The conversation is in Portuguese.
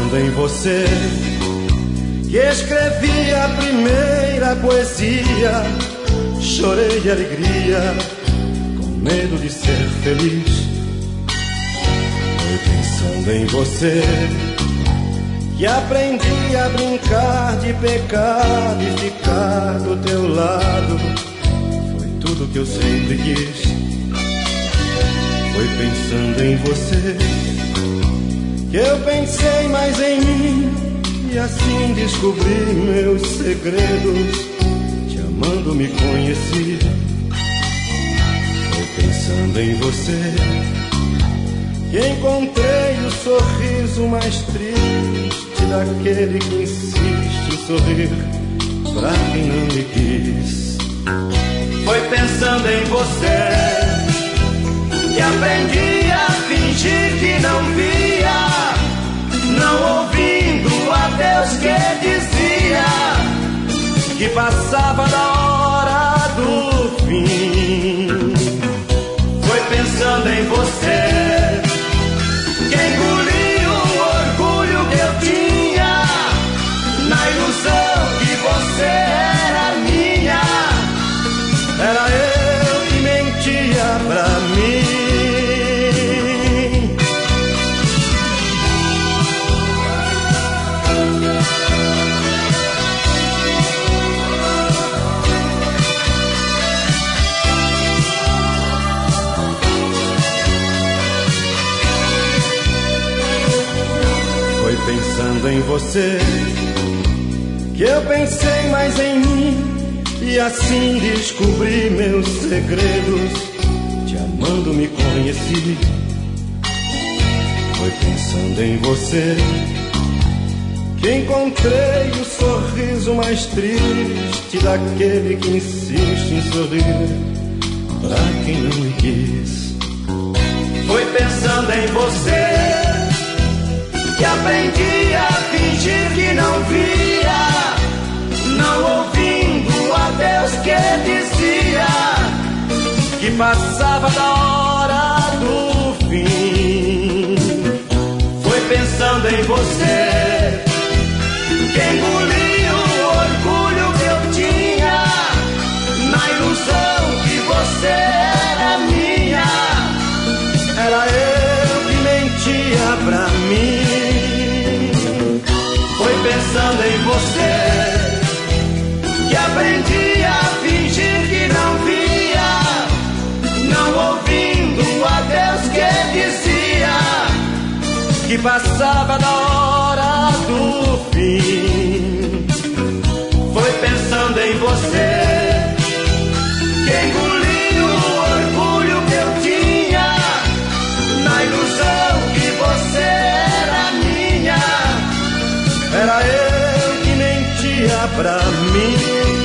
pensando em você, que escrevi a primeira poesia. Chorei de alegria, com medo de ser feliz. Foi pensando em você, que aprendi a brincar de pecado e ficar do teu lado. Foi tudo que eu sempre quis. Foi pensando em você, que eu pensei mais em mim, e assim descobri meus segredos. Te amando me conheci. Foi pensando em você, que encontrei o sorriso mais triste daquele que insiste em sorrir pra quem não me quis. Foi pensando em você, que aprendi a fingir que não via, não ouvindo a Deus que dizia que passava da hora do fim. Foi pensando em você, que engoli o orgulho que eu tinha, na ilusão que você era minha. Era eu que mentia pra mim. Pensando em você, que eu pensei mais em mim, e assim descobri meus segredos. Te amando me conheci. Foi pensando em você, que encontrei o sorriso mais triste daquele que insiste em sorrir pra quem não me quis. Foi pensando em você, que aprendi a fingir que não via, não ouvindo a Deus que dizia que passava da hora do fim. Foi pensando em você, que engoli o orgulho que eu tinha, na ilusão que você era minha. Era eu que mentia pra mim. Foi pensando em você, que aprendi a fingir que não via, não ouvindo a Deus que dizia que passava da hora do fim. Foi pensando em você, que engoli o orgulho que eu tinha, na ilusão que você era minha. Era eu que mentia pra mim.